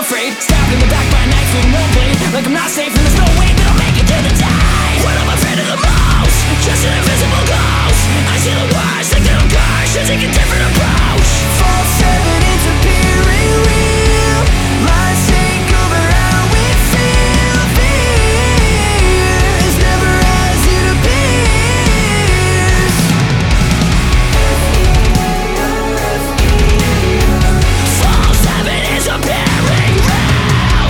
afraid. Stabbed in the back by a knife with no blade. Like I'm not safe and there's no way that I'll make it to the tide. What I'm afraid of the most, just an invisible ghost. I see the worst, think that I'm cursed. Should take a different approach. False evidence appearing real. Lies take over how we feel. Fear is never as it appears. False evidence appearing real.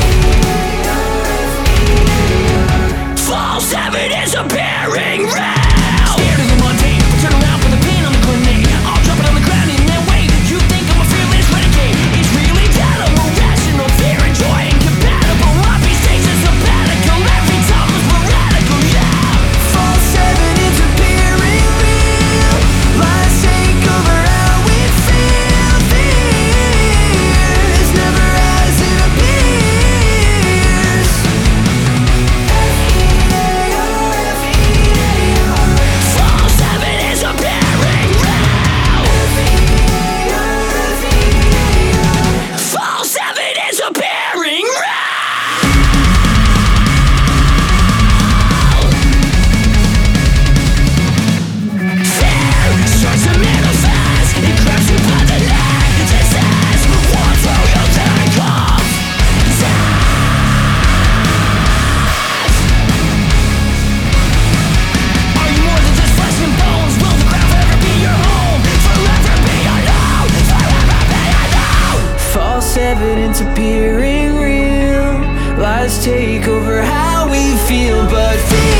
False evidence appearing real. Scared of the mundane, but turn around for the pin on the grenade. I'll drop it on the ground and then wait. You think I'm a fearless renegade? It's really that I'm irrational, fear and joy incompatible. My stage is sabbatical, every time was radical, yeah. False evidence appearing real. Lies take over how we feel. Fear is never as it appears. False evidence appearing real. False evidence appearing real. Fear starts to manifest. It grabs you by the neck. It says, "What will you think of death?" Are you more than just flesh and bones? Will the ground forever be your home? Forever be alone. Forever be alone. False evidence appearing real. Lies take over how we feel, but fear